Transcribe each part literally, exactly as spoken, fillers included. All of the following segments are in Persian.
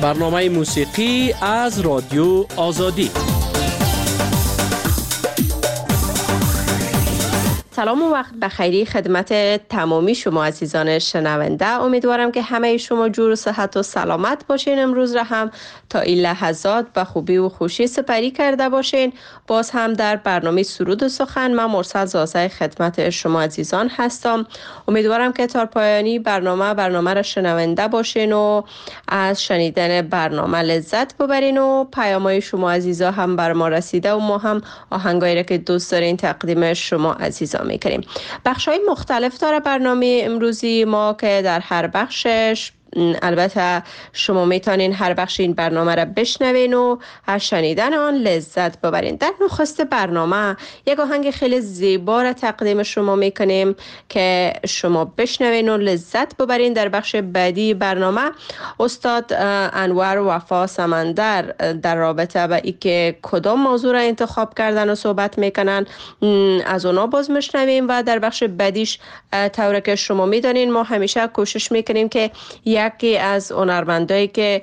برنامه موسیقی از رادیو آزادی. سلام و وقت بخیری خدمت تمامی شما عزیزان شنونده. امیدوارم که همه شما جور و صحت و سلامت باشین. امروز را هم تا این لحظات به خوبی و خوشی سپری کرده باشین. باز هم در برنامه سرود و سخن من مرسل زازه خدمت شما عزیزان هستم. امیدوارم که تا پایانی برنامه برنامه را شنونده باشین و از شنیدن برنامه لذت ببرین و پیام‌های شما عزیزا هم بر ما رسیده و ما هم آهنگایی را که دوست دارین تقدیم شما عزیزان میکنیم. بخش‌های مختلف داره برنامه امروزی ما که در هر بخشش البته شما میتونین هر بخش این برنامه را بشنوین و از شنیدن آن لذت ببرین. در نخست برنامه یک آهنگ خیلی زیبا را تقدیم شما میکنیم که شما بشنوین و لذت ببرین. در بخش بعدی برنامه استاد انور وفا سمندر در رابطه با ای که کدام موضوع را انتخاب کردن و صحبت میکنن از اونا باز میشنویم و در بخش بعدیش طوری که شما میدونین ما همیشه کوشش میکنیم که یکی از هنرمندایی که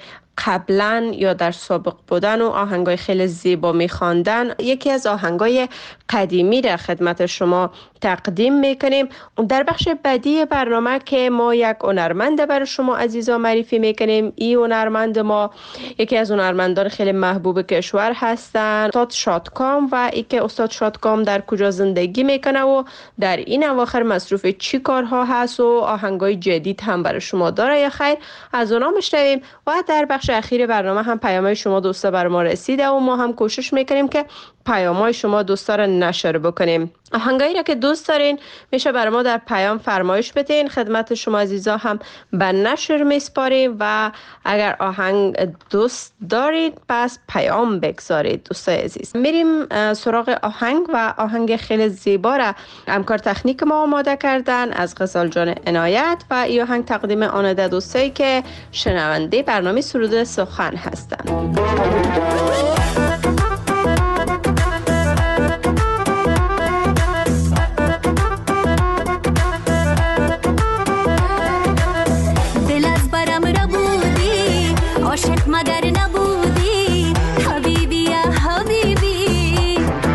قبلا یا در سابق بودن و آهنگای خیلی زیبا میخواندن یکی از آهنگای قدیمی را خدمت شما تقدیم میکنیم. در بخش بعدی برنامه که ما یک هنرمند برای شما عزیزان معرفی میکنیم. این هنرمند ما یکی از هنرمندان خیلی محبوب کشور هستن، استاد شادکام، و ای که استاد شادکام در کجا زندگی میکنه و در این اواخر مصروف چی کارها هست و آهنگای جدید هم برای شما داره یا خیر از اونا میشنویم. و در بخش اخیر برنامه هم پیام‌های شما دوستا بر ما رسیده و ما هم کوشش میکنیم که پیام‌های شما دوستا را نشر بکنیم. آهنگایی را که دوست دارین میشه برای ما در پیام فرمایش بدین. خدمت شما عزیزا هم به نشر میسپاریم و اگر آهنگ دوست دارید پس پیام بگذارید. دوستای عزیز میریم سراغ آهنگ و آهنگ خیلی زیبا را همکار تکنیک ما آماده کردن از غزال جان عنایت و این آهنگ تقدیم آنده دوستایی که شنونده برنامه سرود سخن هستند. عاشق مگر نبودی حبیبی یا حبیبی،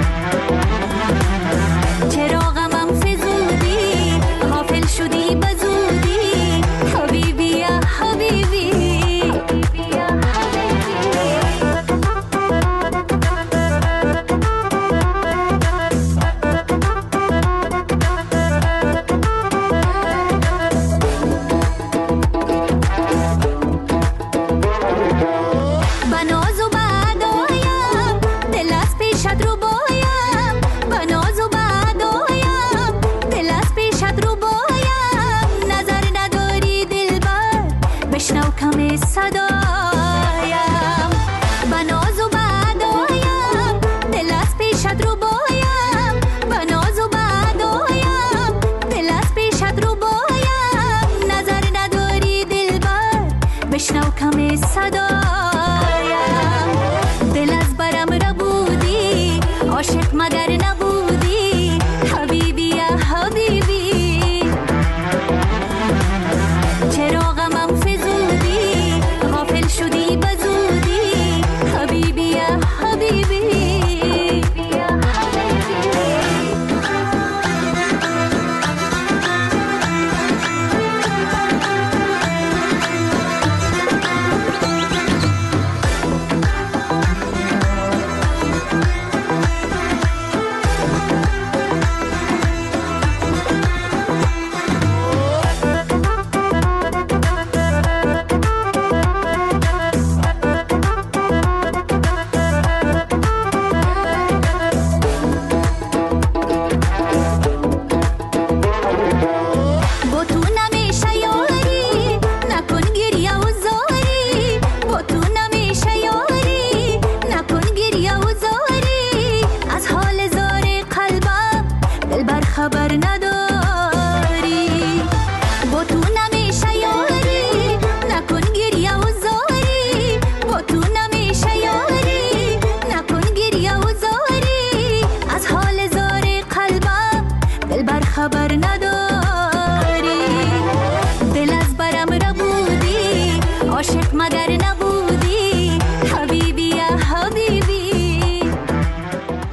چرا غمم فزودی غافل شدی بزودی حبیبی یا حبیبی.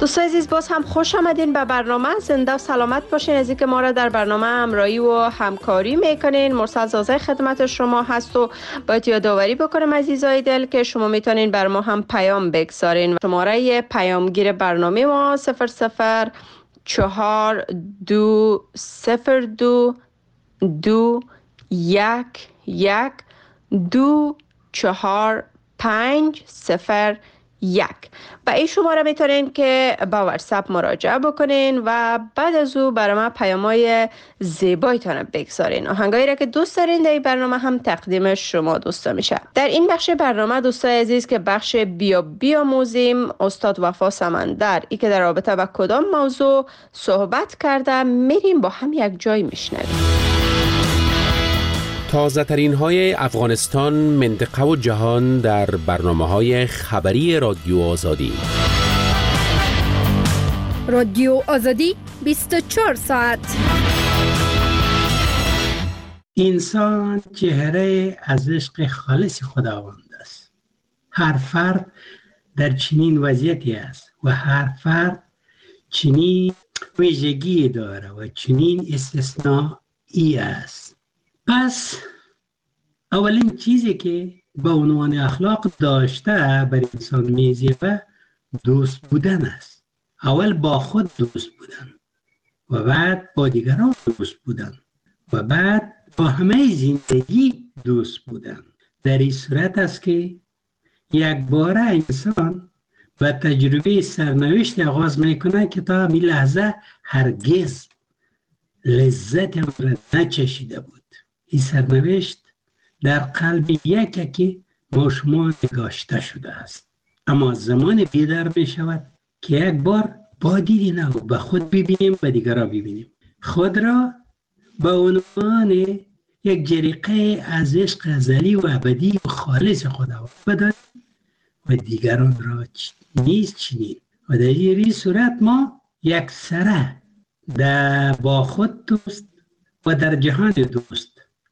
دوستان عزیز، باز هم خوش آمدین به برنامه. زنده و سلامت باشین. از اینکه ما را در برنامه همراهی و همکاری میکنین. مرسل زازه خدمت شما هست و باید یادآوری بکنم عزیزای دل که شما میتونین بر ما هم پیام بگذارین. شماره پیامگیر برنامه ما صفر صفر چهار دو صفر دو دو یک یک دو چهار پنج صفر یک. با این شماره میتونین که با واتساپ مراجعه بکنین و بعد از او برای ما پیامای زیبایتان بگذارین. آهنگایی را که دوست دارین در این برنامه هم تقدیم شما دوستا میشه. در این بخش برنامه دوستای عزیز که بخش بیا بیاموزیم، استاد وفا سمندر ای که در رابطه با کدام موضوع صحبت کرده میریم با هم یک جای میشنویم. تازه ترین های افغانستان، منطقه و جهان در برنامه های خبری رادیو آزادی. رادیو آزادی بیست و چهار ساعت. انسان چهره از عشق خالص خداوند است. هر فرد در چنین وضعیتی است و هر فرد چنین ویژگی داره و چنین استثنایی است. پس اولین چیزی که به عنوان اخلاق داشته بر انسان میزیبه دوست بودن است. اول با خود دوست بودن و بعد با دیگران دوست بودن و بعد با همه زندگی دوست بودن. در این صورت است که یک باره انسان به تجربه سرنوشت آغاز میکنه که تا می لحظه هرگز لذت آن را نچشیده بود. این سرنوشت در قلب یکی که با شما نگاشته شده است، اما زمان بیدار می شود که یک بار با دیدی نو به خود ببینیم و دیگران ببینیم. خود را به عنوان یک جریقه از عشق ازلی و ابدی و خالص خداوند بدانیم و دیگران را نیز چنین. و در این صورت ما یک سره در با خود دوست و در جهان دوست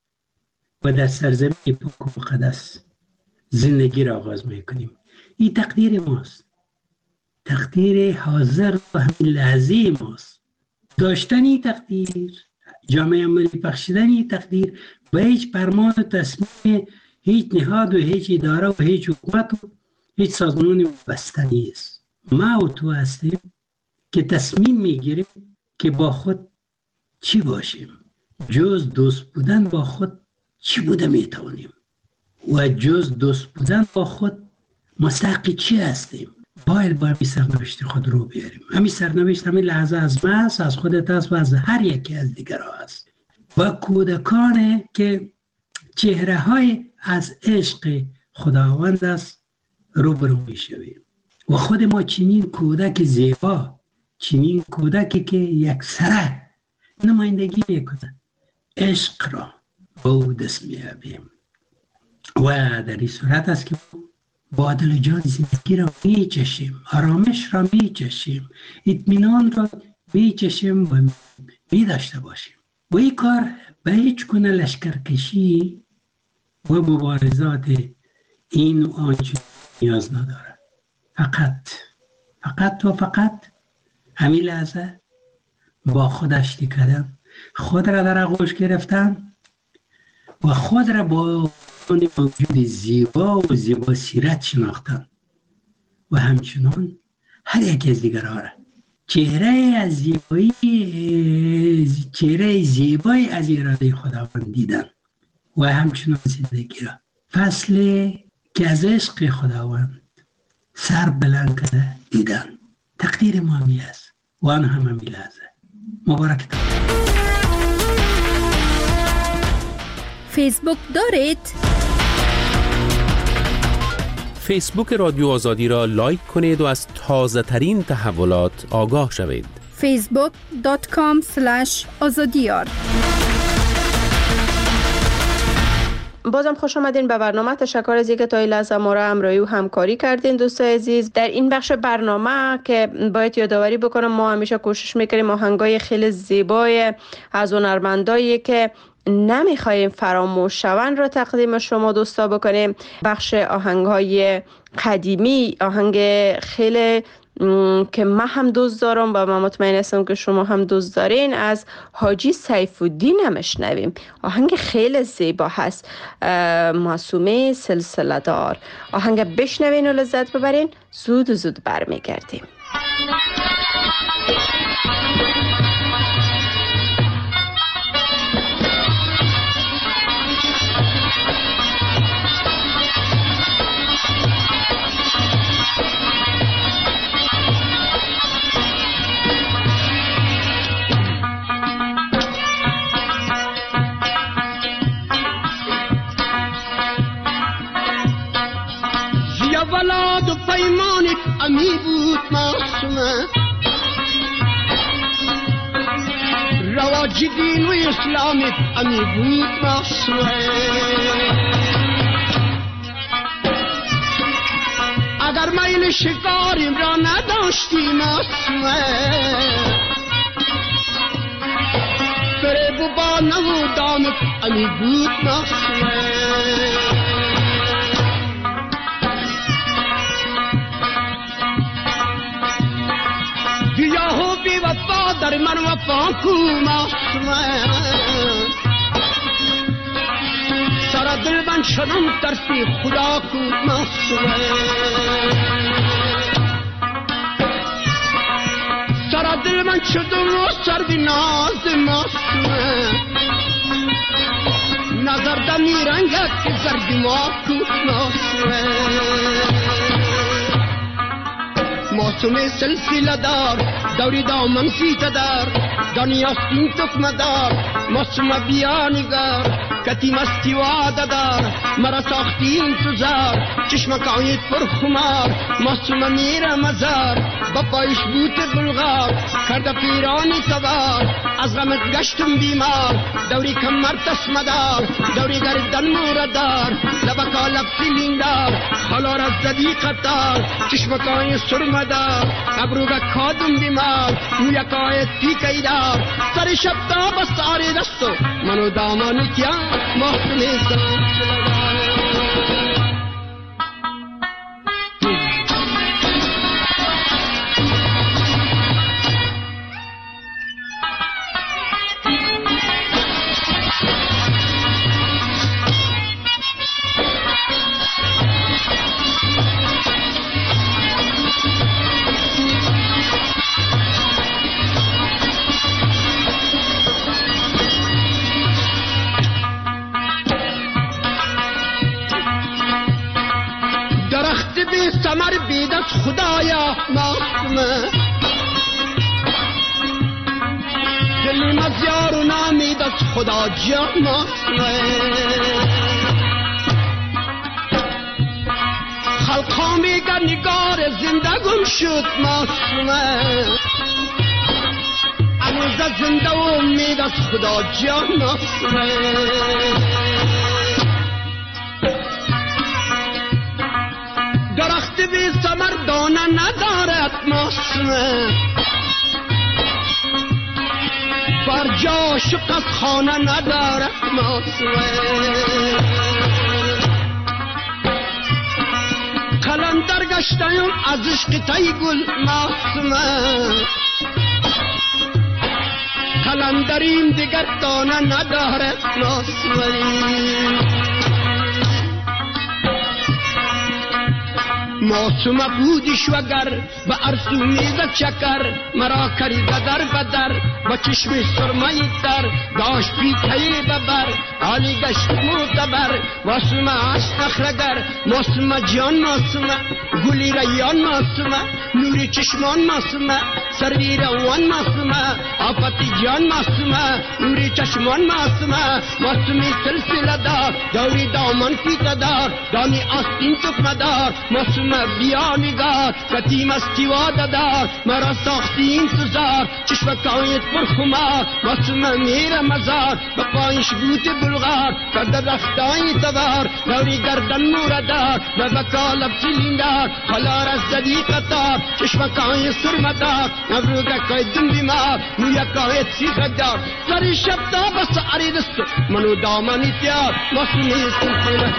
و در سرزمین پاک و مقدس زندگی را آغاز میکنیم. این تقدیر ماست، تقدیر حاضر و همین لحظه ماست. داشتن این تقدیر، جامعه عملی بخشیدن این تقدیر به هیچ فرمان و تصمیم هیچ نهاد و هیچ اداره و هیچ حکومت و هیچ سازمانی بسته نیست. ما و تو هستیم که تصمیم میگیریم که با خود چی باشیم. جز دوست بودن با خود چی بوده میتونیم و جز دوست بودن با خود مستحق چی هستیم. باید با همین سرنوشت خود رو بیاریم. همین سرنوشت همین لحظه از من است، از خودت است و از هر یکی از دیگران است. و کودکانه که چهره های از عشق خداوند است روبرو میشویم و خود ما چنین کودک زیبا، چنین کودکی که یک سره نمایندگی میکنه عشق را با او دست میابیم. و در این صورت است که با دل و جان زندگی را میچشیم، آرامش را میچشیم، اطمینان را میچشیم و میداشته باشیم. و این کار به هیچ گونه لشکرکشی و مبارزات این و آنچه نیاز نداره. فقط فقط و فقط همین لحظه با خودش کردن، خود را در آغوش گرفتن و خود را با موجود زیبا و زیبا سیرت شناختن و همچنان هر یک از دیگرها را چهره از زیبایی چهره زیبایی از اراده خداوند دیدن و همچنان زندگی را فصلی که از عشق خداوند سر بلند کرده دیدن. تقدیر ما همی است و آن هم همی لحظه. مبارک تا فیسبوک دارید؟ فیسبوک رادیو آزادی را لایک کنید و از تازه ترین تحولات آگاه شوید. فیسبوک دات کام سلش آزادیار. بازم خوش آمدین به برنامه. تشکر از اینکه تا این لحظه ما را همراهی و همکاری کردین دوستای عزیز. در این بخش برنامه که باید یادآوری بکنم ما همیشه کوشش میکنیم آهنگای خیلی زیبای از هنرمندایی که نمیخوایم فراموش شون را تقدیم شما دوستا بکنیم. بخش آهنگهای قدیمی، آهنگ خیلی که من هم دوست دارم و من مطمئن هستم که شما هم دوست دارین، از حاجی سیف الدین هم اشنویم. آهنگ خیلی زیبا هست، معصومه سلسله دار. آهنگ بشنوین و لذت ببرین. زود و زود برمیگردیم. ولاد و پیمانت امی بود معصومه، رواج دین و اسلامت امی بود معصومه. اگر میل شکاریم را نداشتی معصومه، فریب و با نو دامت امی بود معصومه. دیاهو بی وفا در من وفا کو معصومه، سر دل من شدم ترسی خدا کو معصومه. سر دل من شدم و سر بی ناز معصومه، نظر دمی رنگت که زردی ما کو معصومه. معصومه سلسله دار دوری دامن فیت دار، دنیا سین تکمه دار. معصومه بیا نگار کتی مستی وعده دار، مرا ساختی انتظار چشمکایت پر خمار. معصومه میره مزار با پایش بوت بلغار، کرده پیرانی تبار از غمت گشتم بیمار. دوری کمر تسمه دار دوری گردن موردار، لبکا لب سیلین دار خالار از زدی قطار. چشمکای سرمه دار ابروگا کادم بیمار، مویکای تیکی دار سر شب تا بستاری دستو منو دامانی کیا معصومه سلسله دار. سمر بید از خدایا معصومه، دلیم از یار و نامید از خدا جا معصومه. خلقا میگن نگار زندگم شد معصومه، هنوز از زنده و امید از خدا جا معصومه. درخت بی ثمر دانه ندارد معصومه، بر جا شق از خانه ندارد معصومه. قلندر گشتیم از عشق تای گل معصومه، قلندریم دیگر دانه ندارد معصومه. معصومه بودیش وگر به ارسو میزد چکر، مرا کریده در بدر با چشم سرمایی در. داشت پیتهی ببر حالی گشت معتبر، معصومه عشق اخرگر. معصومه جان معصومه گلی ریان معصومه، نوری چشمان معصومه سروی روان معصومه. آفتی جان معصومه نوری چشمان معصومه. معصومه سلسله دار دوری دامن پیت دار، دانی آستین تکمه دار. معصومه بیا نگار کتی مستی واده دار، مرا ساختی انتظار چشمکایت پر خمار. معصومه میره مزار با پایش بوت بلغار، کرده رفتای تبار دوری گردن موردار. لبکا لب سیلیندار خلار از زدی قطار، چشمکای سرمدار نبروگه کای دن بیمار. مویکایت سیخ دار سری شب تا بس عری دستو منو دامانی تیار. معصومه سلسله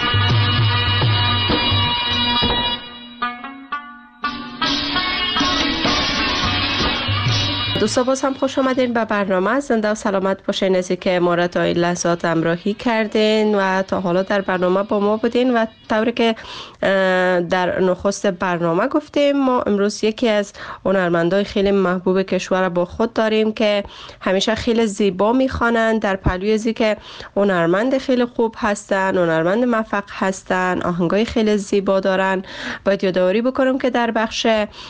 دوستا باز هم خوش آمدین به برنامه. زنده و سلامت باشین از که ما را تا این لحظات همراهی کردین و تا حالا در برنامه با ما بودین. و طوری که در نخست برنامه گفتیم، ما امروز یکی از هنرمندای خیلی محبوب کشور با خود داریم که همیشه خیلی زیبا میخوانند، در پهلوی از که هنرمند خیلی خوب هستن، هنرمند موفق هستن، آهنگای خیلی زیبا دارن. باید یادآوری بکنم که در بخش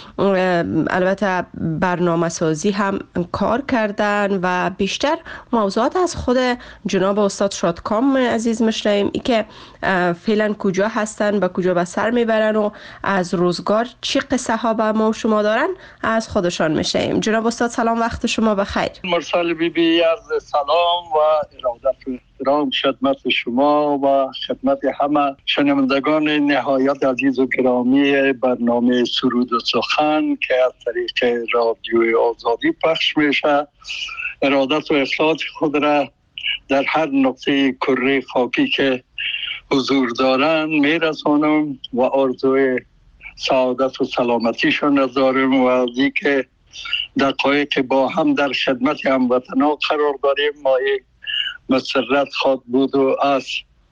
البته برنامه سازی هم کار کردن و بیشتر موضوعات از خود جناب استاد شادکام عزیز میشنویم، ای که فعلا کجا هستن و کجا به سر میبرن و از روزگار چی قصه ها به ما و شما دارن از خودشان میشنویم. جناب استاد سلام، وقت شما بخیر. مرسل بی بی عرض سلام و ارادت و احترام خدمت شما و خدمت همه شنوندگان نهایت عزیز و گرامی برنامه سرود و سخن که از طریق رادیوی آزادی پخش میشه. ارادت و اخلاص خود را در هر نقطه کره خاکی که حضور دارن میرسانم و آرزوی سعادت و سلامتیشون را دارم و از اینکه دقایق با هم در خدمت هموطنان قرار داریم ما یک مسرت خواد بود و از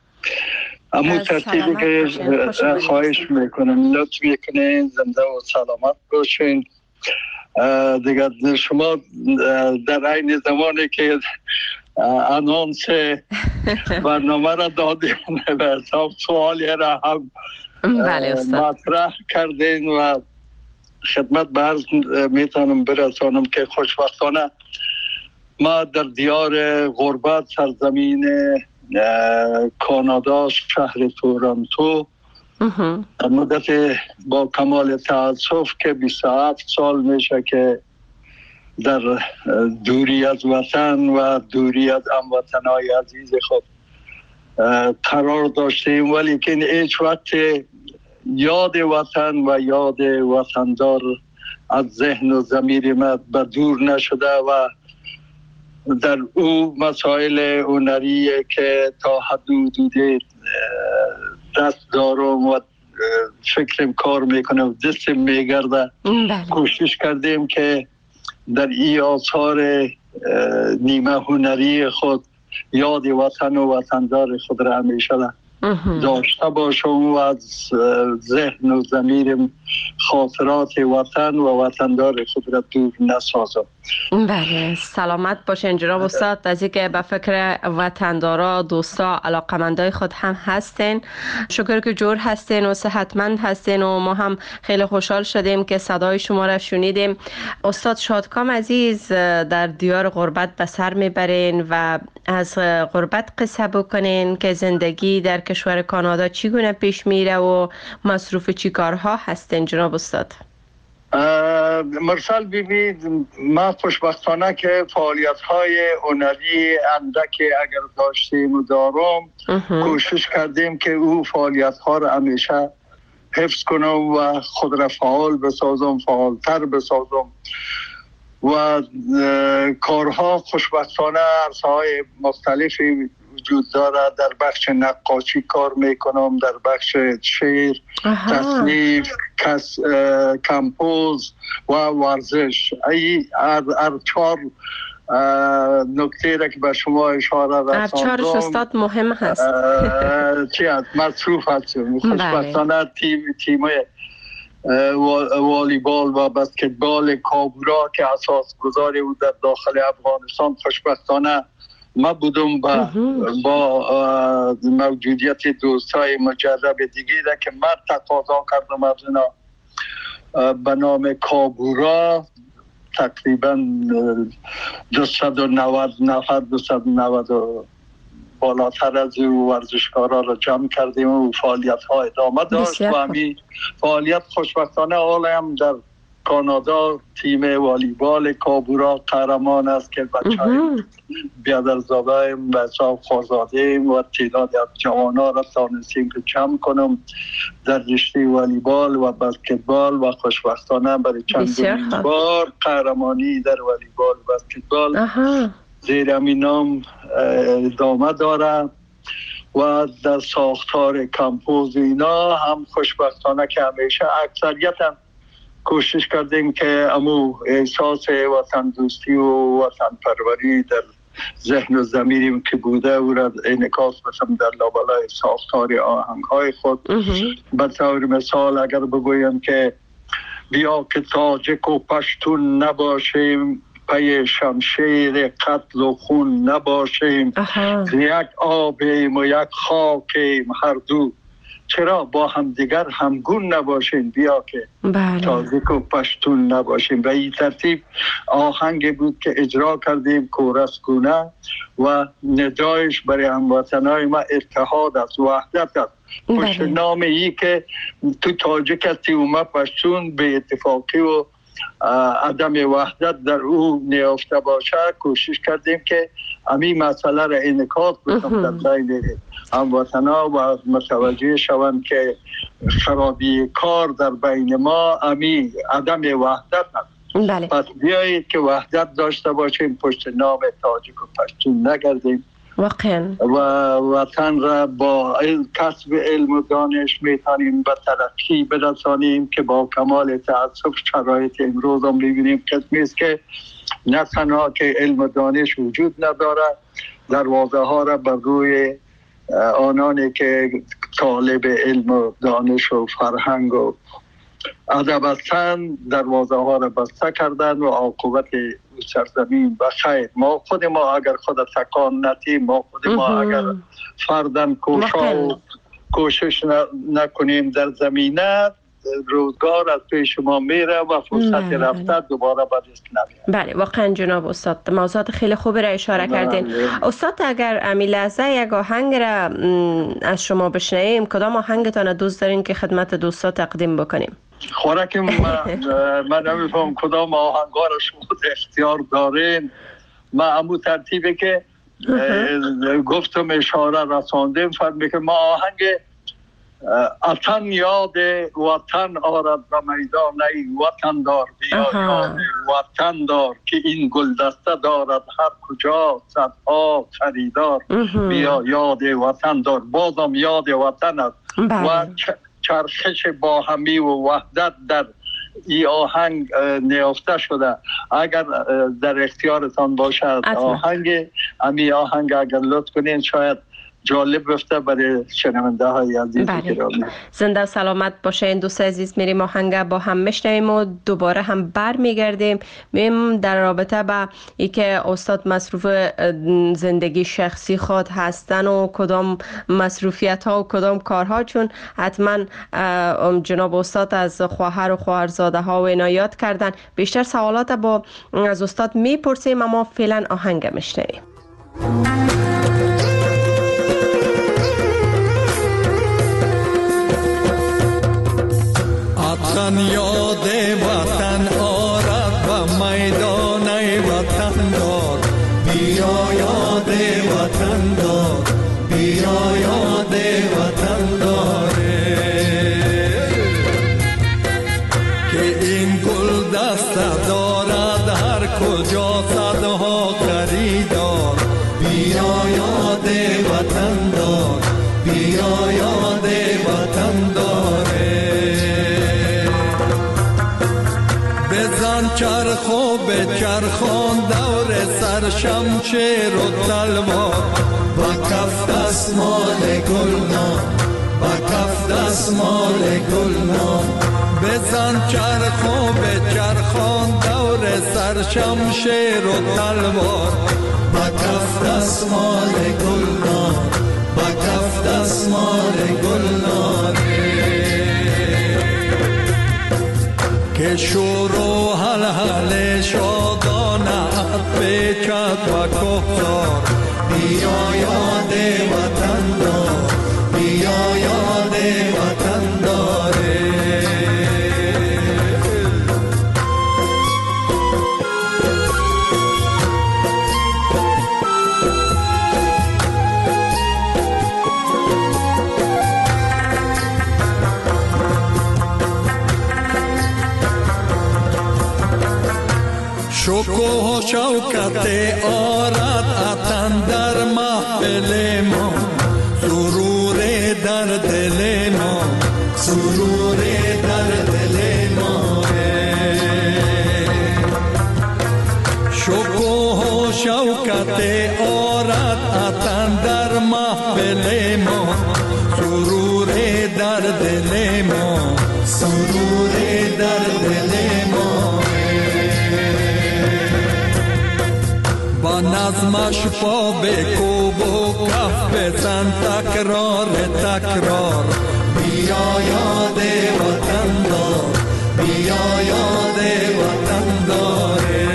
امو ترتیبی که خواهش میکنم لطف میکنین زنده و سلامت باشین. دیگر شما در این زمانی که انانس برنامه را دادیم به حساب سوالی را هم مطرح کردین و خدمت به عرض میتونم برسانم که خوشبختانه ما در دیار غربت سرزمین کانادا شهر تورنتو مدت با کمال تأسف که بیست و هفت سال میشه که در دوری از وطن و دوری از هموطنای عزیز خود قرار داشتیم، ولی که هیچ وقت یاد وطن و یاد وطندار از ذهن و ضمیر ما به دور نشده و در او مسائل هنری که تا حد حدودی دست دارم و فکرم کار میکنم دستم میگرده کوشش کردیم که در این آثار نیمه هنری خود یاد وطن و وطندار خود را همیشه داشته باشم و از ذهن و ضمیرم خاطرات وطن و وطندار خود را دور نسازم. بله سلامت باشین جناب استاد، از اینکه به فکر وطندارا دوستا علاقمندای خود هم هستین. شکر که جور هستین و صحتمند هستین و ما هم خیلی خوشحال شدیم که صدای شما را شنیدیم. استاد شادکام عزیز در دیار غربت به سر میبرین و از غربت قصه بکنین که زندگی در کشور کانادا چگونه پیش میره و مصروف چی کارها هستین جناب استاد؟ مرسل ببینید ما خوشبختانه که فعالیت های هنری اندکی اگر داشتیم و دارم کوشش کردیم که او فعالیت ها را همیشه حفظ کنم و خود را فعال بسازم، فعالتر بسازم و کارها خوشبختانه عرصه‌های مختلفی وجود دارد. در بخش نقاشی کار میکنم، در بخش شعر، تصنیف، کس، کمپوز و ورزش. ای هر چهار نکته را که به شما اشاره رساندم هر چهارش استاد مهم هست. چی هست؟ مصروف هستم. خوشبختانه تیم تیمای والیبال و بسکتبال کابورا که اساس گذاری بود در داخل افغانستان خوشبختانه ما بودم با, با موجودیت دوستای مجرب دیگه ده که من تقاضا کردم از اینا به نام کابورا تقریبا دویست و نود نفر دویست و نود بالاتر از او ورزشکارا را جمع کردیم و فعالیت ها ادامه داشت و همین فعالیت خوشبختانه حال هم در کانادا تیم والیبال کابورا قهرمان است که بچه های بیادرزاده و حساب خوازاده و تعداد از جوانان را تانستیم که جمع کنم در رشته والیبال و بسکتبال و خوشبختانه برای چند بار قهرمانی در والیبال و بسکتبال زیر همین نام ادامه داره و در ساختار کمپوز اینا هم خوشبختانه که همیشه اکثریت هم کوشش کردیم که امو احساس وطن دوستی و وطن پروری در ذهن و ضمیریم که بوده او را انعکاس بدیم در لابلای ساختار آهنگ های خود. به طور مثال اگر بگویم که بیا که تاجک و پشتون نباشیم، پی شمشیر قتل و خون نباشیم، یک آبیم و یک خاکیم هر دو، چرا با هم دیگر همگون نباشیم، بیا که بله. تاجک و پشتون نباشیم. و این ترتیب آهنگ بود که اجرا کردیم کورس گونه و ندایش برای هموطنای ما اتحاد است، وحدت است. پشت نام ای که تو تاجک هستی و ما پشتون به اتفاقی و عدم وحدت در او نیافته باشه، کوشش کردیم که همین مسئله را انعکاس بدیم در بین هموطنا و متوجه شوند که خرابی کار در بین ما همین عدم وحدت است. بله. پس بیایید که وحدت داشته باشیم، پشت نام تاجک و پشتون نگردیم واقعا و وطن را با کسب علم و دانش میتونیم به ترقی برسانیم که با کمال تأسف شرایط امروز هم میبینیم قسمی است که نه تنها که علم و دانش وجود نداره، دروازه ها را بر روی آنانی که طالب علم و دانش و فرهنگ و ادب هستند دروازه ها را بسته کردن و عاقبت سرزمین بخیر. ما خود ما اگر خود تکان ندیم، ما خود ما اگر فردن کوشا و کوشش نکنیم در زمینه، روزگار از پیش ما میره و فرصت رفته دوباره بدست نمیاد. بله واقعا جناب استاد موضوعات خیلی خوبی را اشاره کردین. استاد اگر امی لحظه یک آهنگ را از شما بشنویم، کدام آهنگتان دوست دارین که خدمت دوستا تقدیم بکنیم؟ خوراک من من نمیفهم کدام آهنگا را شما اختیار دارین. من همون ترتیبه که گفتم اشاره رساندیم فرمی که ما آهنگ اتن یاد وطن آرد و میدان ای وطن دار، بیا یاد وطن دار که این گلدسته دارد هر کجا صدها خریدار، بیا یاد وطن دار. بازم یاد وطن است و چرخش با همی و وحدت در این آهنگ نیافته شده. اگر در اختیارتان باشد آهنگ امی آهنگ اگر لطف کنین شاید جالب بفته برای شنونده های عزیز گرامی. زنده و سلامت باشین دوست عزیز. میریم آهنگ با هم میشنویم و دوباره هم بر میگردیم میم در رابطه با ای که استاد مصروف زندگی شخصی خود هستن و کدام مصروفیت ها و کدام کارها، چون حتما جناب استاد از خواهر و خواهرزاده ها و عنایات کردن. بیشتر سوالات با از استاد میپرسیم اما فعلا آهنگ میشنویم. وطن یاد وطن آرد و میدان وطن دار، بیا یاد وطن دار، بیا یاد وطن داره که این گل دسته دارد هر کجا صدها خریدار، بیا یاد وطن دار، بیا یاد وطن داره. بزن چرخو به چرخان دور سر شمشیر و تلوار، با کف دستمال گلنار، با کف دستمال گلنار. بزن چرخو به چرخان دور سر شمشیر و تلوار، با کف دستمال گلنار، با کف دستمال گلنار. که شور و حلحل شادانه پیچد و کفتار، بیا یاد وطن دار، بیا یاد وطن داره. شکوه و شوکت آرد اتن در محفل ما، سرور در دل ما، سرور در دل ما. شکوه و شوکت آرد اتن در محفل ما سرور در دل ما سرور در دل ما با نظمش پا بکوب و کف بزن تکرار تکرار بیا یاد وطن دار بیا یاد وطن داره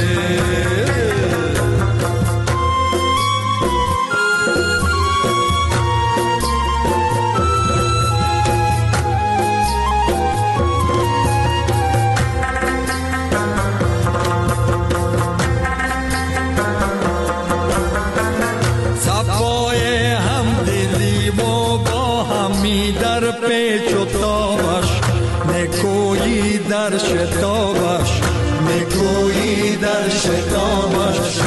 پیچ و تابش نکویی در شتابش نکویی در شتابش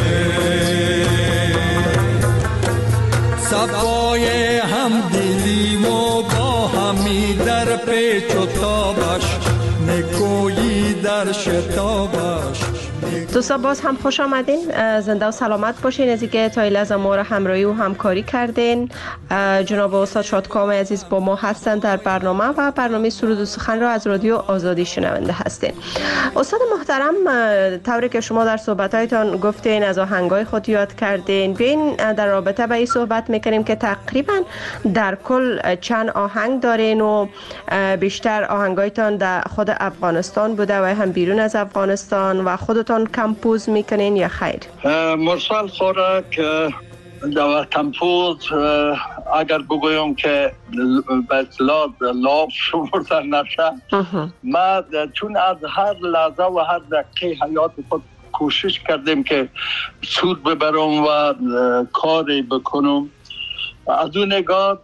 صفای همدلی و با همی در پیچ و تابش نکویی در شتابش. دوستان باز هم خوش آمدین، زنده و سلامت باشین. از اینکه تا این لحظه ما را همراهی و همکاری کردین. جناب استاد شادکام عزیز با ما هستند در برنامه و برنامه سرود و سخن را از رادیو آزادی شنونده هستین. استاد محترم، طوری که شما در صحبت‌هایتان گفتین از آهنگای خود یاد کردین، ببین در رابطه با این صحبت میکنیم که تقریبا در کل چند آهنگ دارین و بیشتر آهنگایتان در خود افغانستان بوده و هم بیرون از افغانستان و خودتان کمپوز میکنین یا خیر؟ مرسال خوره که در کمپوز اگر بگویم که به اصطلاح لاف شمرده نشه، ما چون از هر لحظه و هر دقیقه حیات خود کوشش کردیم که سود ببرم و کاری بکنم. از اون نگاه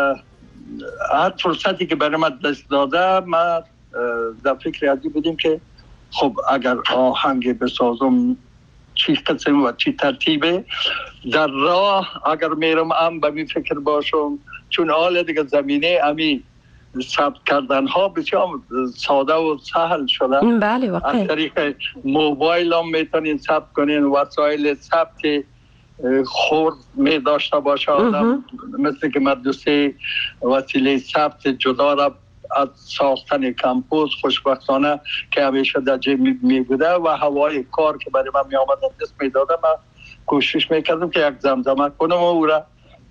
هر فرصتی که برای ما دست داده ما در فکر ازی بودیم که خب اگر آهنگ بسازم چی قسم و چی ترتیبه در راه اگر میرم ام به می فکر باشم، چون حال دیگه زمینه امی ثبت کردن ها بسیار ساده و سهل شده. بله واقعا از طریق موبایل هم میتونین ثبت کنین، وسایل ثبت خورد می داشته باشه آدم، مثل که مدرسه وسیله ثبت جدا را از ساختن کمپوز خوشبختانه که همیشه در جیب می بوده و هوای کار که برای من می آمد دست می داده، من کوشش می کردم که یک زمزمه کنم و او را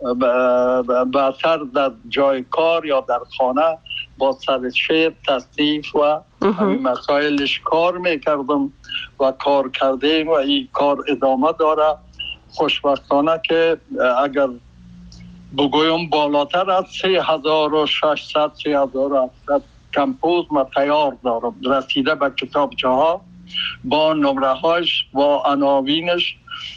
بهتر در جای کار یا در خانه با سر شعر تصنیف و همین مسائلش کار می کردم و کار کردیم و این کار ادامه داره. خوشبختانه که اگر بگویم بالاتر از سه هزار و ششصد سه هزار و هفتصد کمپوز ما تیار دارم، رسیده به کتابچه ها با نمره هاش با عناوینش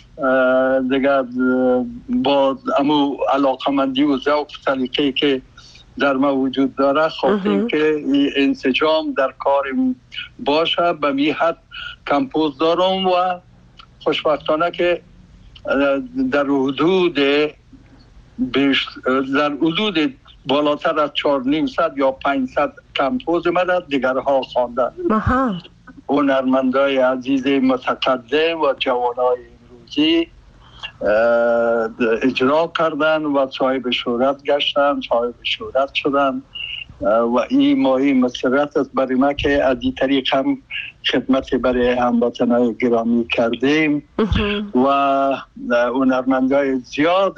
دیگه با امو علاقمندی و ذوق سلیقه‌ای که در ما وجود داره. خب این که انسجام در کار باشه به می حد کمپوز دارم و خوشبختانه که در حدود بیش در حدود بالاتر از چهار نیم-صد یا پانصد کمپوز من دیگرها خواندن. هنرمندای عزیز متقدم و جوانای امروزی اجرا کردن و صاحب شهرت گشتن، صاحب شهرت شدن و این ماهی مسرت است برای ما که از این طریق هم خدمت برای هموطنان گرامی کردیم و هنرمندای زیاد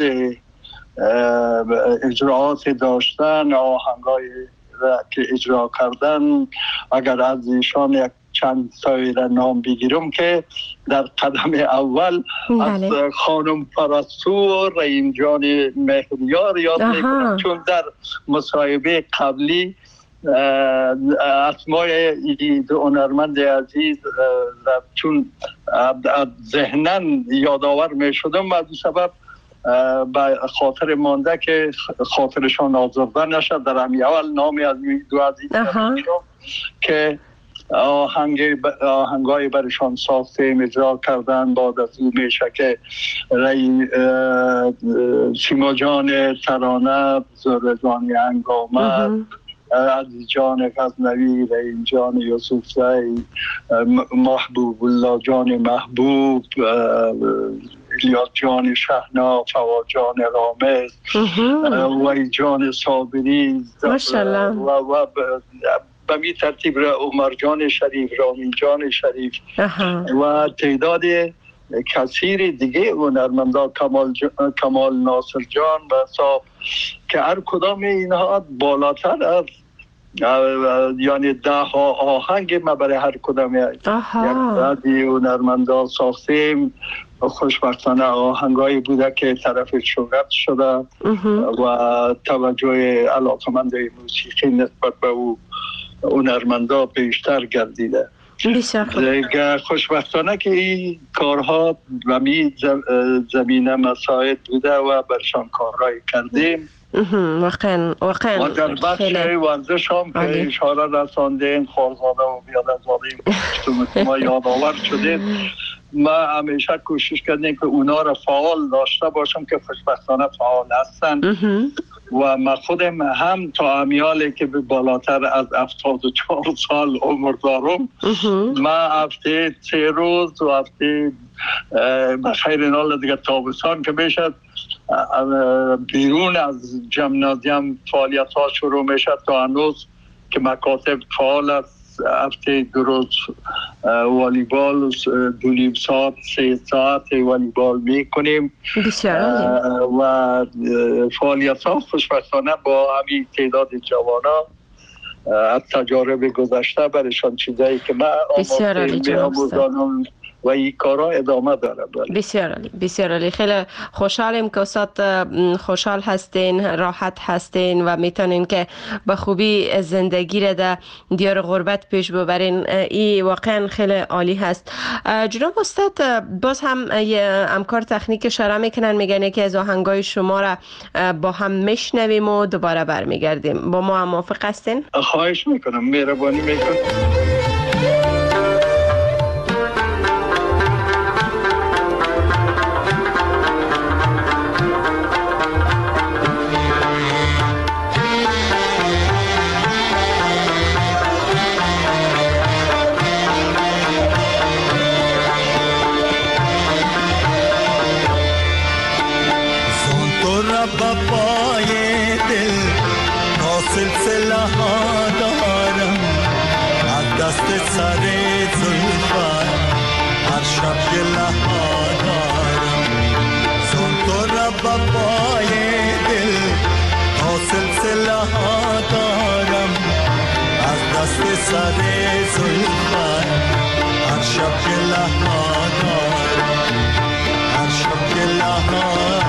اجراعات داشتن، آهنگای که اجرا کردن. اگر از ایشان یک چند سایر نام بگیرم که در قدم اول از خانم پرستو و رحیم جان مهریار یاد میکنم، چون در مصاحبه قبلی اسمای این هنرمند عزیز چون ذهنن یادآور می شدم و از سبب به خاطر مانده که خاطرشان آزرده نشد در همی اول نامی از دو عزیز که آهنگ آهنگای برشان ساخته اجرا کردن. بعد از او میشه که سیما جان ترانه، زهره جان انگامه، عزیز جان غزنوی، رحیم جان یوسفزی، محبوب الله جان محبوب، الیاس جان شهنا، فواد جان رامز، وی جان صابری ماشاءالله و و به می ترتیب عمر جان شریف، رامین جان شریف و تعداد کثیر دیگه هنرمندا، کمال ج... کمال ناصر جان و صاحب که هر کدام اینها بالاتر از یعنی ده ها آهنگ ما برای هر کدام یک عددی هنرمندا ساختیم. خوشبختانه آهنگایی بوده که طرف شهرت شده و توجه علاقمندای موسیقی نسبت به او هنرمندا بیشتر گردیده. بسیار خوشبختانه که این کارها و می زمینه مساعد بوده و برشان کارهایی کردیم. واقعا واقعا و در بخش ورزش هم که اشاره رساندین، خورزاده و بیادرزاده ما یادآور شدید. ما همیشه کوشش کردیم که اونا را فعال داشته باشم که خوشبختانه فعال هستن و من خودم هم تا امیالی که به بالاتر از هفتاد و چهار سال عمر دارم، من هفته سه روز و هفته بخیر نال دیگه تابستان که میشد بیرون از جمنازیم فعالیت ها شروع میشد تا هنوز که مکاتب فعال است. هفته دو روز والیبال دو نیم ساعت سه ساعت والیبال میکنیم و فعالیت ها خوشبختانه با همین تعداد جوانا از تجارب گذشته برشان چیزایی که من آموزانم و این کارا ادامه داره. بسیار عالی، بسیار عالی. خیلی خوشحالیم که استاد خوشحال هستین، راحت هستین و میتونین که به خوبی زندگی را در دیار غربت پیش ببرین. این واقعا خیلی عالی هست. جناب استاد باز هم همکار تکنیک اشاره میکنن، میگن که از آهنگای شما را با هم میشنویم و دوباره برمیگردیم. با ما هم موافق هستین؟ خواهش میکنم، مهربانی میکنم. بابای دل تا سلسله ها دارم، از دست سر زلفت هر شب گله ها دارم. زن تو را بابای دل تا سلسله ها دارم، از دست سر زلفت هر شب گله ها دارم، هر شب گله ها دارم.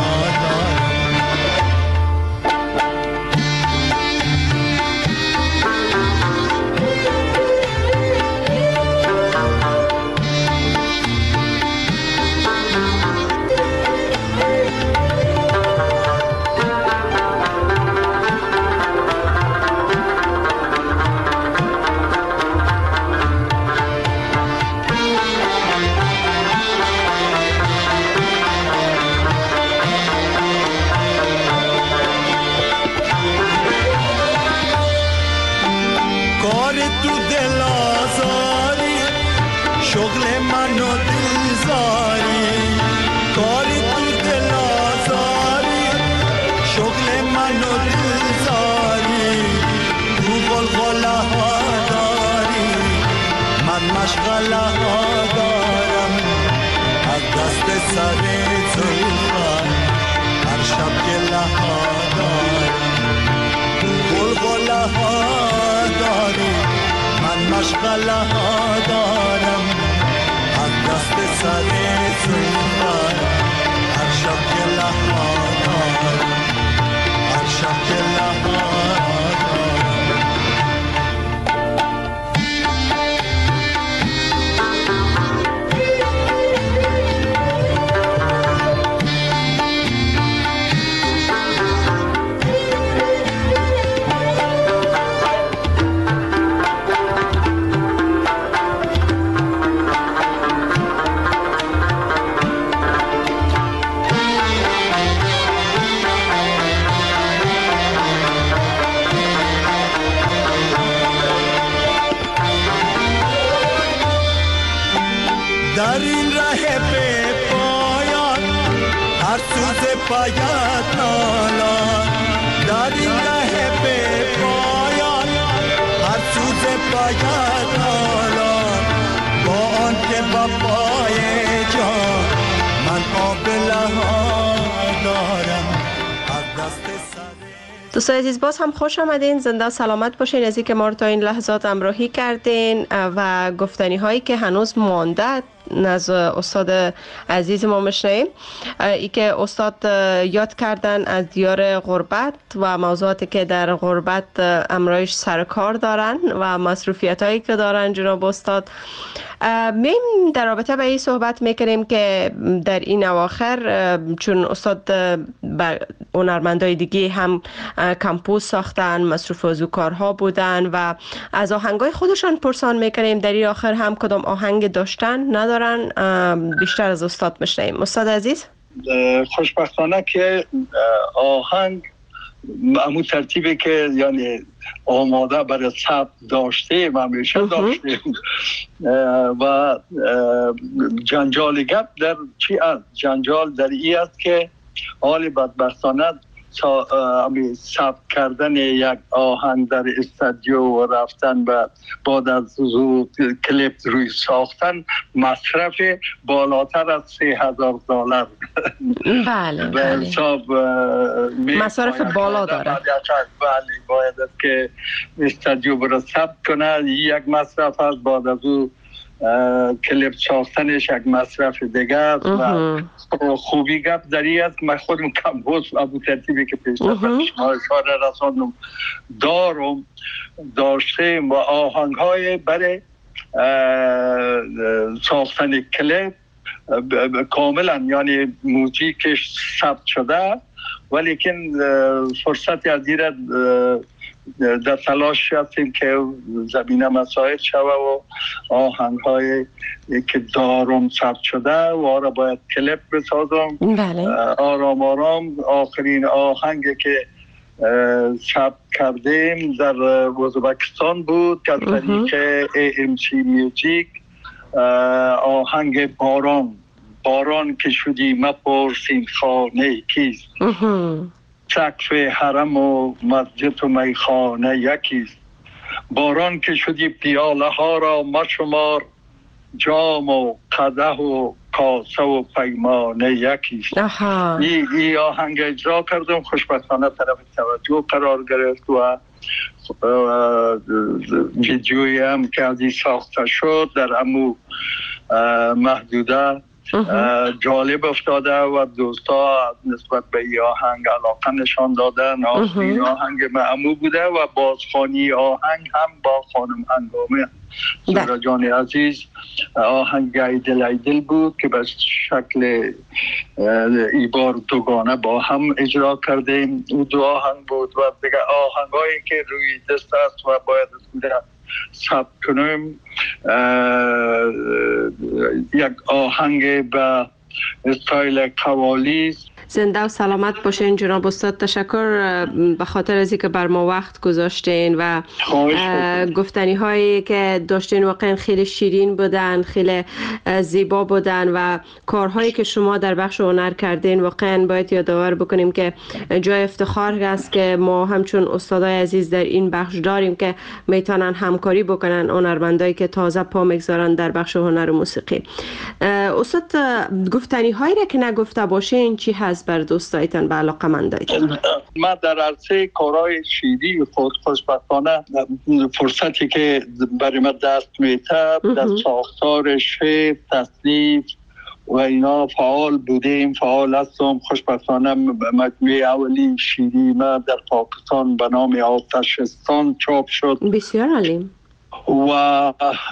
مشغله ها دارم از دست سر زلفت هر شب گله ها دارم. بلبله ها داری من مشغله ها دارم از دست سر زلفت هر شب گله ها دارم، هر شب گله ها دارم. این ره به پایان هر سوز باید نالان در این ره به پایان هر سوز باید نالان با آن که با پای جان من آب لها دارم از دست سر. دوستان عزیز باز هم خوش آمدین، زنده و سلامت باشین. از اینکه ما رو تا این لحظات همراهی کردین و گفتنی هایی که هنوز مانده از استاد عزیز ما میشنیم. ای که استاد یاد کردن از دیار غربت و موضوعاتی که در غربت امرایش سرکار دارن و مصروفیت هایی که دارن جناب استاد. میم در رابطه به این صحبت میکنیم که در این اواخر چون استاد به هنرمندای دیگه هم کمپوز ساختن، مصروف وضوکارها بودن و از آهنگای خودشان پرسان میکنیم در این آخر هم کدام آهنگ داشتن ندارن. بیشتر از استاد میشنیم. استاد عزیز خوشبختانه که آهنگ همون ترتیبی که یعنی آماده برای ثبت داشتیم همیشه داشتیم و جنجال گپ در چی است؟ جنجال در این است که حال بدبختانه ثبت کردن یک آهنگ در استودیو و رفتن و بعد از کلیپ روی ساختن مصرف بالاتر از سه هزار دلار بله بله مصرف بالا داره. بله باید که استودیو برای ثبت کنه یک مصرف است، بعد از او کلیپ ساختنش یک مصرف دیگه است و خوبی گپ در این است که من خودم کمپوز ابو ترتیبی که پیش شما اشاره رساندم دارم داشتیم و آهنگ های برای ساختن کلیپ کاملا یعنی موزیکش ثبت شده ولیکن فرصتی از دیرد در تلاش هستیم که زمینه مساعد شوه و آهنگ های که دارم ثبت شده و آره باید کلیپ بسازم. بله. آرام آرام آخرین آهنگ که ثبت کردیم در ازبکستان بود که طریق ای ام سی میوزیک آهنگ باران باران که شدی مپرسین خانه کیست سقف حرم و مسجد و میخانه یکیست باران که شدی پیاله ها را مشمار جام و قدح و کاسه و پیمانه یکیست. این ای آهنگ اجرا کردم خوشبختانه طرف توجه قرار گرفت و ویدیویی هم که از این ساخته شد در امو محدوده جالب افتاده و دوستا نسبت به این آهنگ علاقه نشان دادن. آخرین آهنگ معمو بوده و بازخوانی آهنگ هم با خانم هنگامه زهرا جان عزیز آهنگ ایدل ایدل بود که به شکل ای بار دوگانه با هم اجرا کردیم. او دو آهنگ بود و دیگه آهنگ هایی که روی دست است و باید ثبت کنیم یک آهنگ به استایل قوالی. زنده و سلامت باشین جناب استاد. تشکر به خاطر از اینکه بر ما وقت گذاشتین و گفتنی هایی که داشتین واقعا خیلی شیرین بودن، خیلی زیبا بودن و کارهایی که شما در بخش هنر کردین واقعا باید یادآور بکنیم که جای افتخار است که ما همچون استادای عزیز در این بخش داریم که میتونن همکاری بکنن هنرمندایی که تازه پا میگذارن در بخش هنر و موسیقی. استاد گفتنی هایی را که نگفته باشین چی هست بر دوستایتان به علاقه مندایتان؟ من در عرصه کارهای شیری خود خوشبختانه فرصتی که برای من دست میته در ساختار شعر، تصنیف و اینا فعال بودیم، فعال هستم. خوشبختانه مجموعه اولی شیری من در پاکستان به نام آتشستان چاپ شد. بسیار عالی. و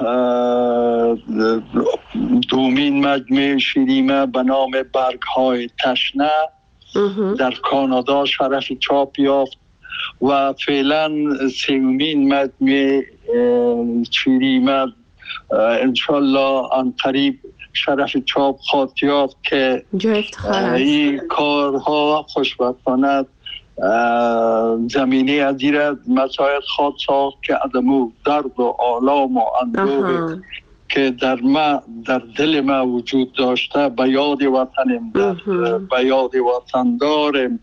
دومین مجموعه شیریمه به نام برگ های تشنه در کانادا شرف چاپ یافت و فعلا سومین مجموعه شیریمه انشالله آن قریب شرف چاپ خواهد یافت که این کارها خوشبختانه زمینه از این مساعد خواهد ساخت که عدم درد و آلام و اندوه که در ما در دل ما وجود داشته به یاد وطنم، به یاد وطندارم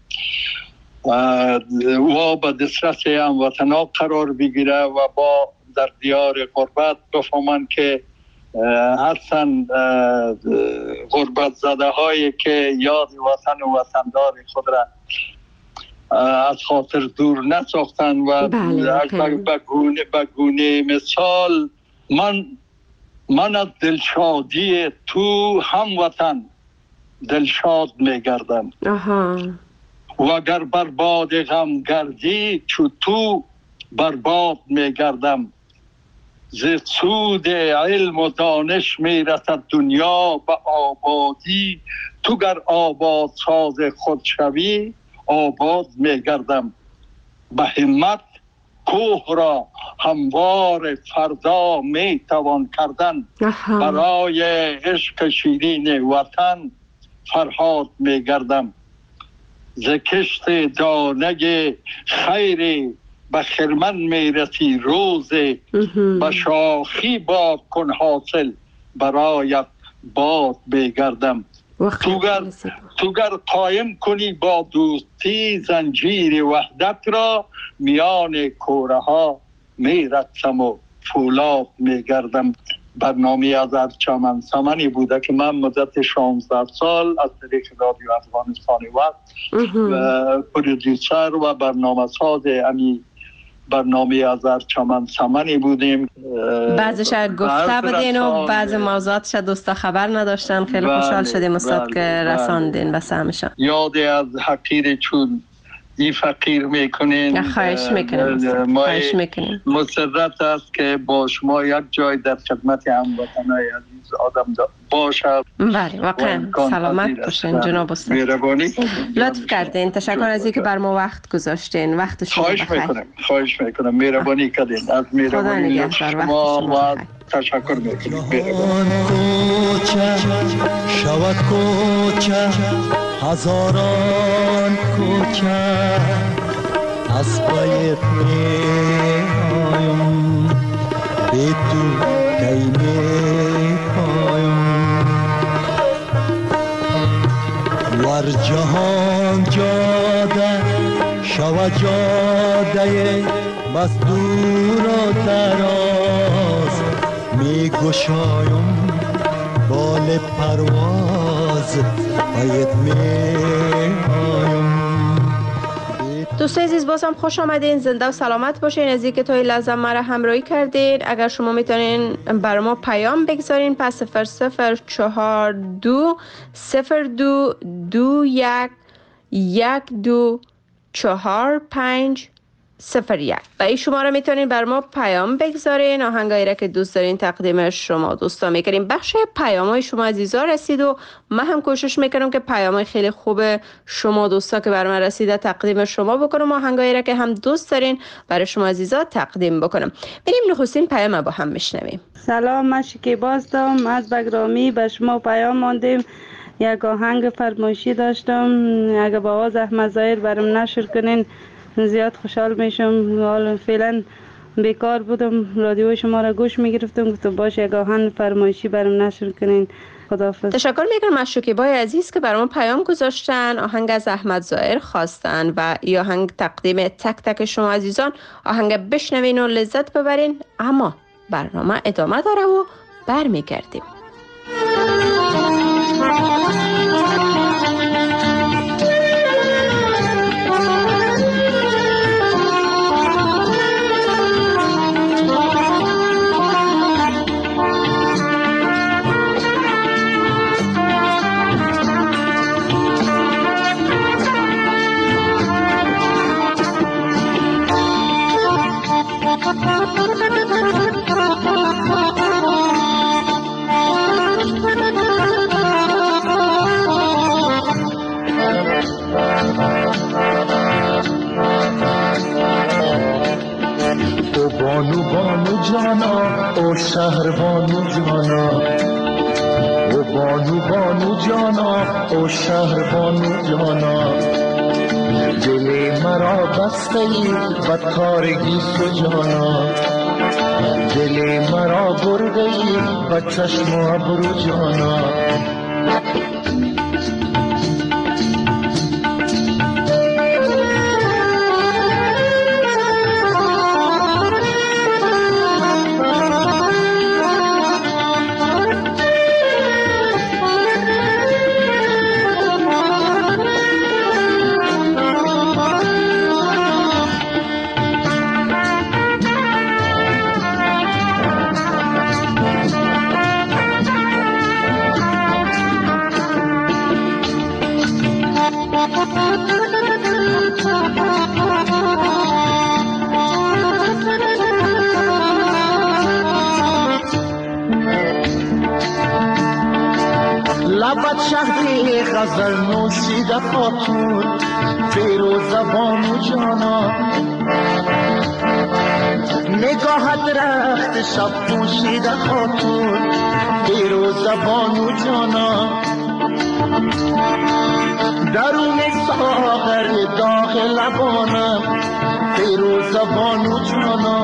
و به دسترس هموطنا قرار بگیره و با در دیار غربت بفهمن که هستن غربت زده هایی که یاد وطن و وطندار خود را از خاطر دور نساختن و بگونه بگونه مثال من من از دلشادی تو هموطن دلشاد میگردم و اگر برباد غم گردی چو تو برباد میگردم. ز سود علم و دانش میرسد دنیا به آبادی، تو گر آباد ساز خود شوی آباد میگردم. به همت کوه را هموار فردا میتوان کردن، برای عشق شیرین وطن فرهاد میگردم. ز کشت دانه خیری به خرمن میرسی روز، به شاخی باد کن حاصل برایت باد میگردم. تو گر تو گر قایم کنی با دوستی زنجیر وحدت را، میان کوره ها میرقصم و فولاد میگردم. برنامه از چمن سمنی بوده که من مدت شانزده سال از طریق رادیو افغانستان و پرودیوسر و برنامه ساز امی برنامه از چمن سمنی بودیم. بعضش گفته بدین و بعض موضوعاتش دوستا خبر نداشتن. خیلی خوشحال شدیم استاد که رساندین به سهمشان. یاد از حقیر چون این فقیر میکنین. خواهش میکنیم خواهش میکنیم. مسرت است که با شما یک جای در خدمت هموطنای عزیز آدم باشد. بله واقعا سلامت باشین جناب استاد. مهربانی لطف کردین. تشکر از اینکه بر ما وقت گذاشتین. وقت شما بخیر. خواهش میکنم خواهش میکنم مهربانی کردین. از مهربانی شما و تشکر میکنم. کوچه شود کوچه هزاران کوچه از پای پایم به تو کی می پایم. ور جهان جاده شود جاده بس دور و دراز، می گشایم بال پرواز باید می آیم. دوستای عزیز بازم خوش آمدین. زنده و سلامت باشین. از اینکه تا این لحظه مرا همراهی کردین. اگر شما میتونین بر ما پیام بگذارین پس صفر صفر چهار دو صفر دو دو یک یک دو چهار پنج صفر یک و این شماره میتونین بر ما پیام بگذارین. آهنگایی را که دوست دارین تقدیم شما دوستا میکنیم. بخش پیامای شما عزیزا رسید و من هم کوشش میکنم که پیامای خیلی خوب شما دوستا که بر من رسیده تقدیم شما بکنم. آهنگایی را که هم دوست دارین برای شما عزیزا تقدیم بکنم. بریم نخستین پیام با هم بشنویم. سلام، من شکیبا هستم از بگرامی. به شما پیام ماندیم. یک آهنگ فرمایشی داشتم، اگه با آواز احمد ظاهر برام نشر کنین زیاد خوشحال میشم. حالا فعلا بیکار بودم، رادیو شما را گوش میگرفتم، گفتم باشه یک آهنگ فرمایشی برام نشر کنین. خداحافظ. تشکر میکنم از شکیبای عزیز که برام پیام گذاشتن، آهنگ از احمد ظاهر خواستن و این آهنگ تقدیم تک تک شما عزیزان. آهنگ بشنوین و لذت ببرین. اما برنامه ادامه داره و برمیگردیم. بانو بانو جانا او شهر بانو جانا، او بانو بانو جانا او شهر بانو جانا. دل مرا بسته ای بدکارگی تو جانا، دل مرا برده ای و چشم و ابرو جانا. لبت شهری غزل نوشیده خاتون فیروز بانو جانا. نگاهت رخت شب پوشیده خاتون فیروز بانو جانا. درون ساغر داغ لبانم فیروز بانو جانا.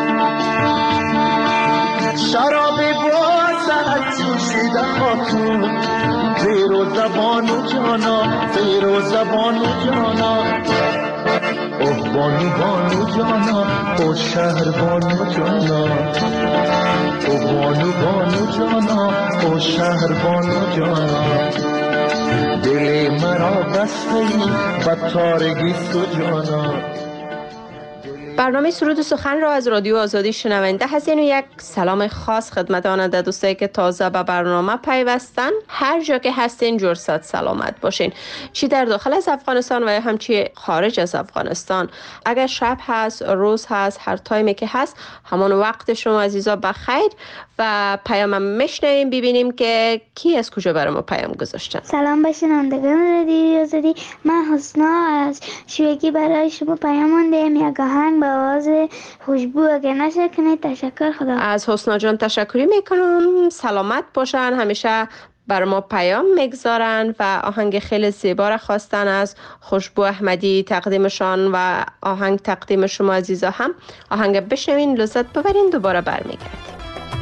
شراب بازت جوشیده خاتون فیروز بانو جانا. فیروز بانو جانا. اوه بانو بانو جانا. او شهر بانو جانا. او بانو بانو جانا. او شهر بانو جانا. دل مرا بسته ای و تارگی تو جانا. برنامه سرود و سخن را از رادیو آزادی شنونده هستین و یک سلام خاص خدمت آننده دوستایی که تازه به برنامه پیوستن. هر جا که هستین جرصد سلامت باشین، چی در داخل از افغانستان و یا همچی خارج از افغانستان. اگر شب هست، روز هست، هر تایمی که هست، همان وقت شما عزیزا بخیر. و پیامم میشنویم ببینیم که کی از کجا برای ما پیام گذاشتن. سلام به شنوندگان رادیو آزادی، من حسنا از شویگی برای شما پیام موندم. یک آهنگ با آواز خوشبو اگر نشه کنید. تشکر. خدا. از حسنا جان تشکری میکنم. سلامت باشن. همیشه بر ما پیام میگذارن و آهنگ خیلی زیبا را خواستن از خوشبو احمدی تقدیمشان و آهنگ تقدیم شما عزیزا هم. آهنگ بشنوین، لذت ببرین، دوباره برمیگردیم.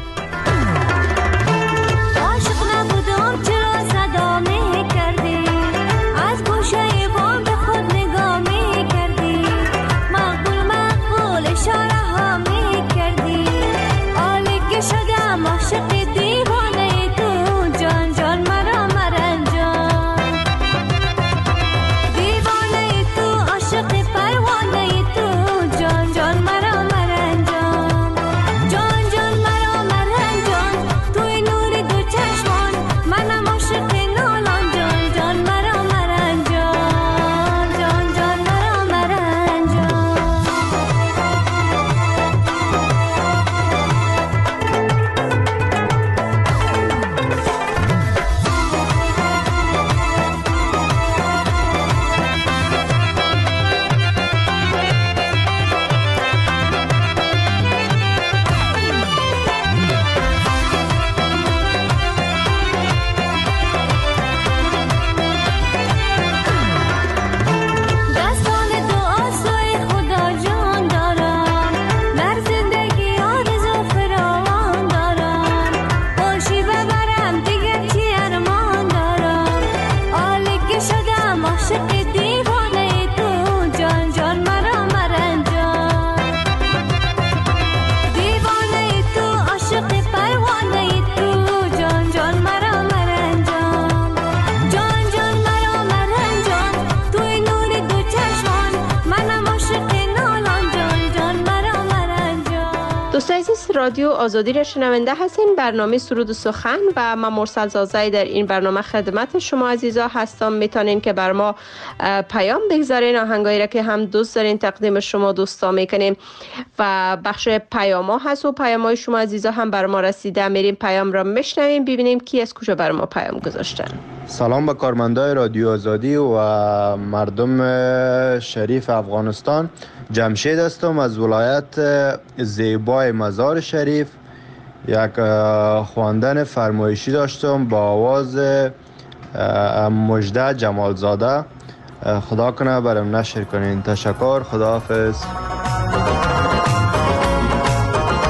رادیو آزادی را شنونده هستین. برنامه سرود و سخن و من مرسل زازای در این برنامه خدمت شما عزیزا هستم. میتونین که بر ما پیام بگذارین، آهنگایی را که هم دوست دارین تقدیم شما دوستا میکنیم و بخش پیام ها هست و پیام های شما عزیزا هم بر ما رسیده. میریم پیام را میشنویم ببینیم کی از کجا بر ما پیام گذاشتن. سلام به کارمندای رادیو آزادی و مردم شریف افغانستان. جمشید هستم از ولایت زیبای مزار شریف. یک خواندن فرمایشی داشتم با آواز مجده جمالزاده. خدا کنه برام نشر کنین. تشکر. خداحافظ.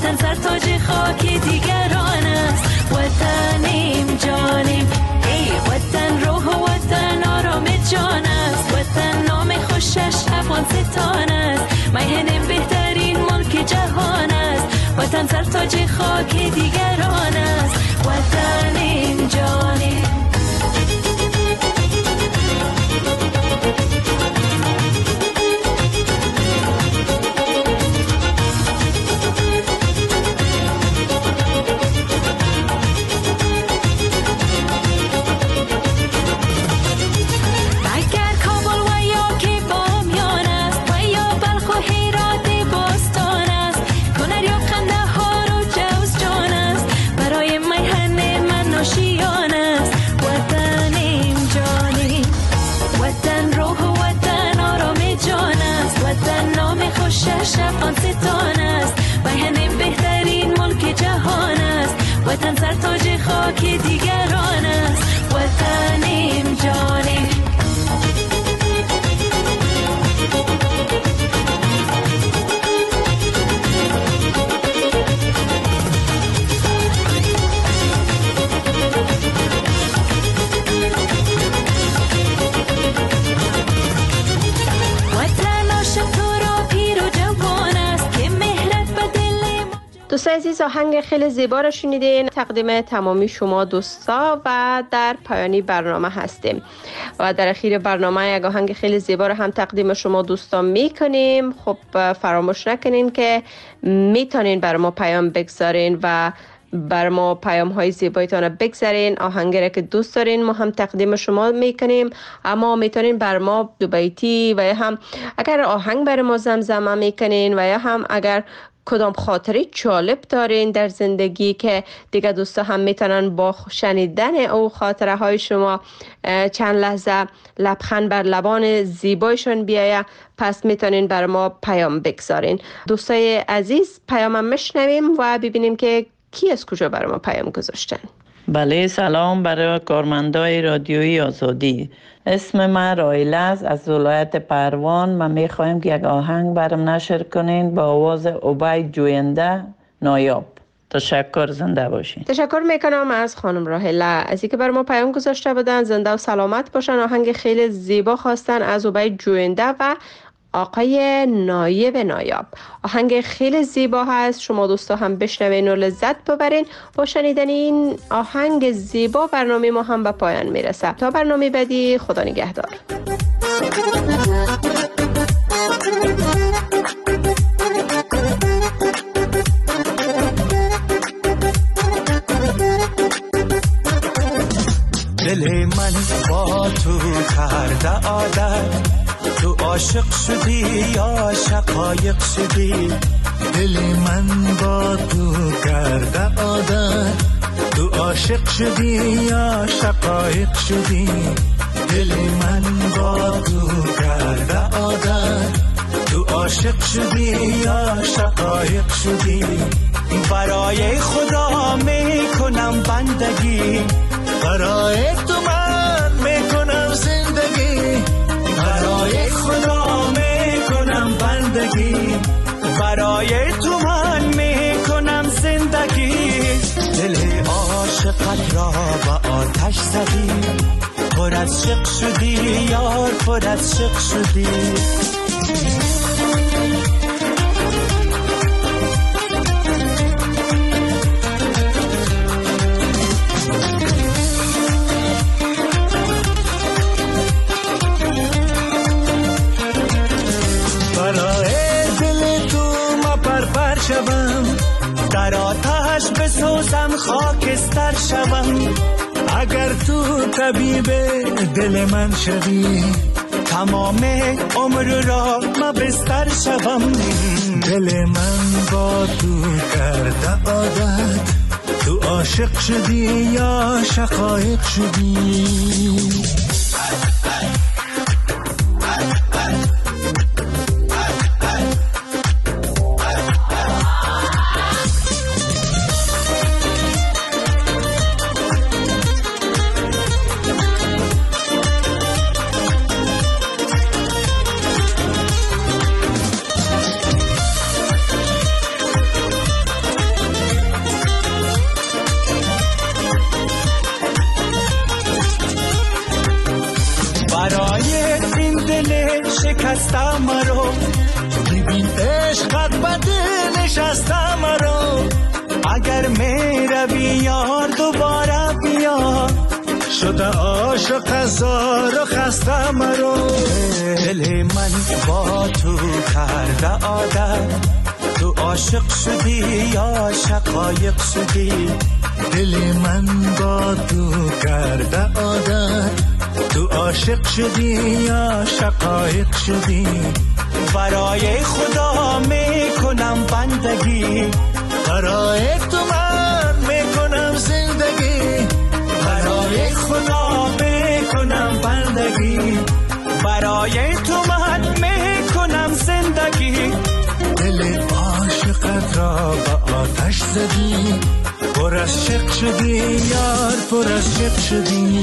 وطن سر تاج خاک دیگران است. وطنیم جانیم ای وطن، روح و وطن آرام جان است. وطن نام خوشش افغانستان است، میهن بهترین ملک جهان است. وطن سر تاج خاک دیگران است. وطنیم جانیم. افغانستان است، میهن بهترین ملک جهان است. وطن سر تاج خاک دیگران است. وطنیم جانیم. دوستان عزیز، آهنگ خیلی زیبا رو شنیدین. تقدیم تمامی شما دوستا و در پایانی برنامه هستیم و در اخیر برنامه یک آهنگ خیلی زیبا رو هم تقدیم شما دوستان میکنیم. خب فراموش نکنین که میتونین بر ما پیام بگذارین و بر ما پیام های زیبایتان بگذارین. آهنگی که دوست دارین ما هم تقدیم شما میکنیم، اما میتونین بر ما دو بیتی و یا هم اگر آهنگ بر ما زمزمه میکنین و یا هم اگر کدام خاطری جالب دارین در زندگی که دیگه دوستا هم میتونن با شنیدن او خاطره های شما چند لحظه لبخند بر لبان زیبایشون بیایه، پس میتونین بر ما پیام بگذارین. دوستای عزیز، پیامم میشنویم و ببینیم که کی از کجا بر ما پیام گذاشتن. بله، سلام برای کارمندای رادیویی آزادی. اسم من رایله است از ولایت پروان. من میخوایم که یک آهنگ برام نشر کنین با آواز عبید جوینده نایاب. تشکر، زنده باشین. تشکر میکنم از خانم راهله از اینکه بر ما پیام گذاشته بودن. زنده و سلامت باشن. آهنگ خیلی زیبا خواستن از عبید جوینده و آقای نایب نایاب. آهنگ خیلی زیبا هست، شما دوستا هم بشنوین و لذت ببرین. با شنیدن این آهنگ زیبا برنامه ما هم به پایان میرسه. تا برنامه بعدی، خدا نگهدار. دل من با تو کرده عادت، تو عاشق شدی یا شقایق شدی. دل من با تو کرده عادت، تو عاشق شدی یا شقایق شدی. دل من با تو کرده عادت، تو عاشق شدی یا شقایق شدی. برای خدا میکنم بندگی، برای تو من میکنم زندگی. برای خدا میکنم بندگی، برای تو من میکنم زندگی. دل عاشقت را با آتش زدی، پر از شق شدی یار، پر از شق شدی. در آتش بسوزم خاکستر شوم. اگر تو طبیب دل من شوی، تمام عمر را ما بستر شوم. دل من با تو کرده عادت، تو عاشق شدی یا شقایق شدی. شکستم مرو، ببین عشقت به دل نشستم مرو. اگر میروی یار دوباره بیا، شده عاشق هزار و خسته مرو. دل من با تو کرده عادت، تو عاشق شدی یا شقایق شدی. دل من با تو کرده عادت، تو عاشق شدی یا شقایق شدی. برای خدا میکنم بندگی، برای تو من میکنم زندگی. برای خدا میکنم بندگی، برای تو من میکنم زندگی. دل عاشقت را به آتش زدی، پر از شق شدی یار، پر از شق شدی.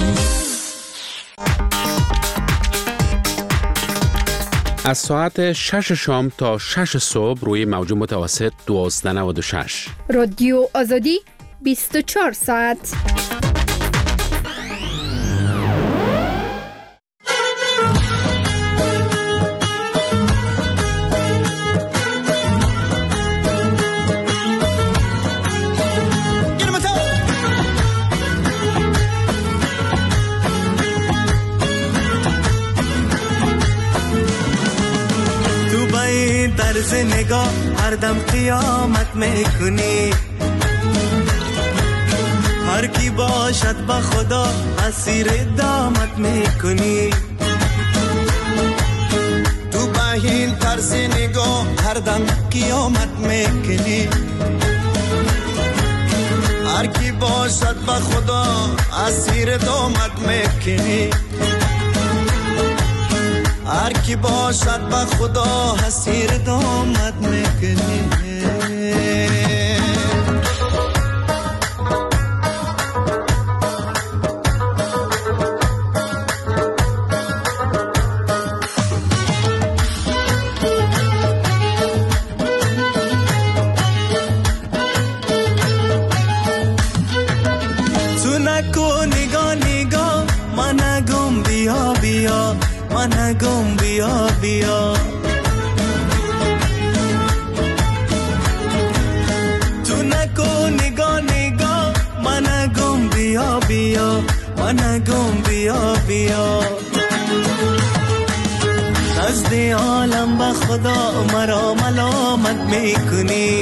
از ساعت شش شام تا شش صبح روی موج متوسط دوازده نود و شش. رادیو آزادی بیست و چهار ساعت. طرز نگاه هر دم قیامت میکنی، هر کی باشد با خدا اسیر دامت میکنی. تو با این طرز نگاه هر دم قیامت میکنی، هر کی باشد با خدا اسیر دامت میکنی. هر کی باشد با خدا اسیر دامت میکنی. تو نکن نگاه نگاه منگم بیا بیا، منگم بیا بیا. تو نکن نگاه نگاه منگم بیا بیا، منگم بیا بیا. نزد عالم با خدا مرا ملامت میکنی،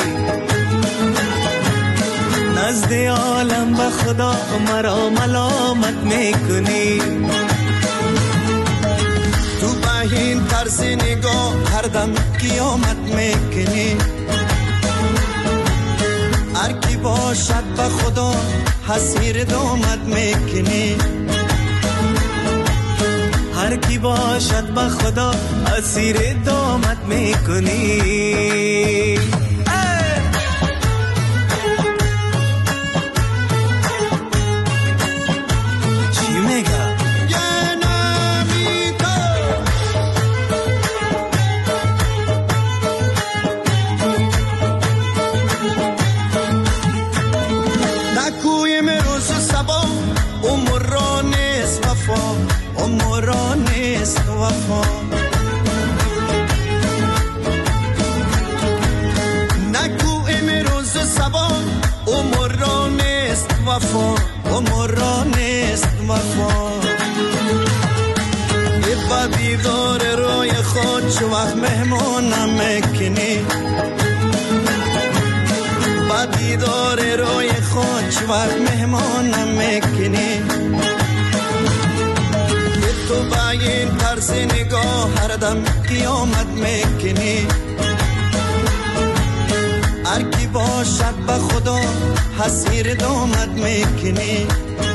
نزد عالم با خدا مرا ملامت میکنی. تو با این طرز نگاه هر دم قیامت میکنی، هر کی باشد با خدا اسیر دامت میکنی. هر کی باشد با خدا اسیر دامت میکنی. چی میگه؟ نگو امروز سبا عمر نیست وفا، عمر نیست وفا. با دیدار روی خود چو وقت مهمونم میکنی، با دیدار روی خود چو وقت مهمونم میکنی. تو با این طرز نگاه هر دم قیامت میکنی، هر کی باشد با خدا اسیر دامت میکنی.